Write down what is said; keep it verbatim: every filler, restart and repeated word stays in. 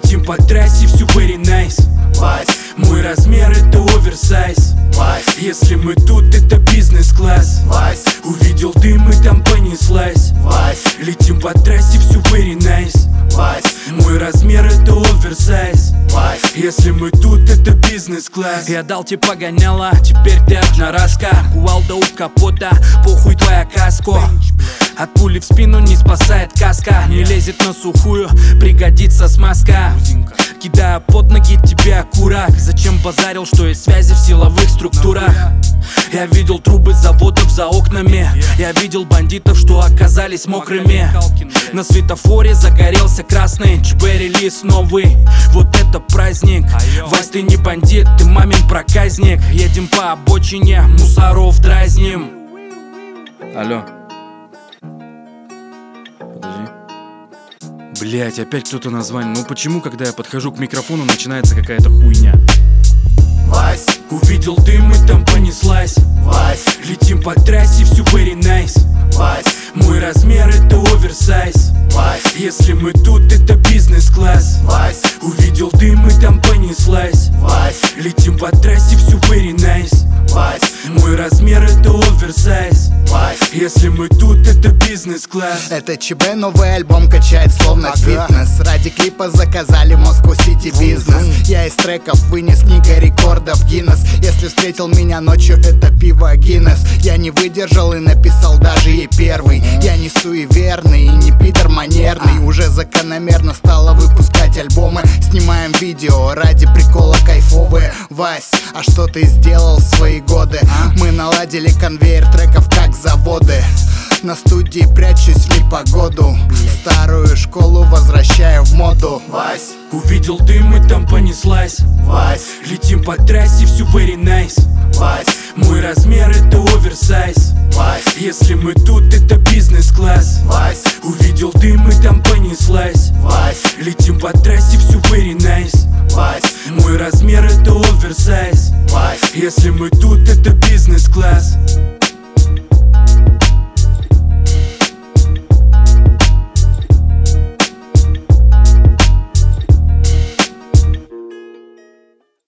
Летим по трассе, всю very nice. Вась, Мой размер это оверсайз. Вась, Если мы тут, это бизнес-класс. Вась, Увидел дым и там понеслась. Вась, Летим по трассе, всю very nice. Вась, Мой размер это оверсайз. Вась, Если мы тут, это бизнес-класс. Я дал тебе погоняла, теперь ты одноразка. Кувалда у капота, похуй твоя каско. От пули в спину не спасает каска. Не лезет на сухую, пригодится смазка. Кидая под ноги тебе окурок. Зачем базарил, что есть связи в силовых структурах? Я видел трубы заводов за окнами. Я видел бандитов, что оказались мокрыми. На светофоре загорелся красный ЧБ-релиз новый. Вот это праздник. Вась, ты не бандит, ты мамин проказник. Едем по обочине, мусоров дразним. Алло. Подожди. Блять, опять кто-то название. Ну почему, когда я подхожу к микрофону, начинается какая-то хуйня? Вась, Увидел дым и там понеслась. Вась, Летим по трассе, всю very nice. Вась, Мой размер это оверсайз. Вась, Если мы тут, это бизнес-класс. Вась, Увидел дым и там понеслась. Вась, Летим по трассе, всю very nice. Вась, Мой размер это оверсайз. Вась. Если мы тут, это бизнес-класс. Это ЧБ, новый альбом качает словно Ага. фитнес. Ради клипа заказали Москву-Сити бизнес. Я из треков вынес книга рекордов Гиннес. Если встретил меня ночью, это пиво Гиннес. Я не выдержал и написал даже ей первый. Я не суеверный и не пидор манерный. Уже закономерно стала выпускать альбомы. Снимаем видео ради прикола кайфовые. Вась, а что ты сделал в свои годы? Мы наладили конвейер треков как заводы. На студии прячусь в непогоду. Старую школу возвращаю в моду. Вась, Увидел дым и там понеслась. Вась, Летим по трассе, всю very nice. Вась, Мой размер это оверсайз. Вась, Если мы тут, это бизнес-класс. Вась, Увидел дым и там понеслась. Вась, Летим по трассе, всю very nice. Вась, Мой размер это оверсайз. Вась. Если мы тут, это бизнес-класс.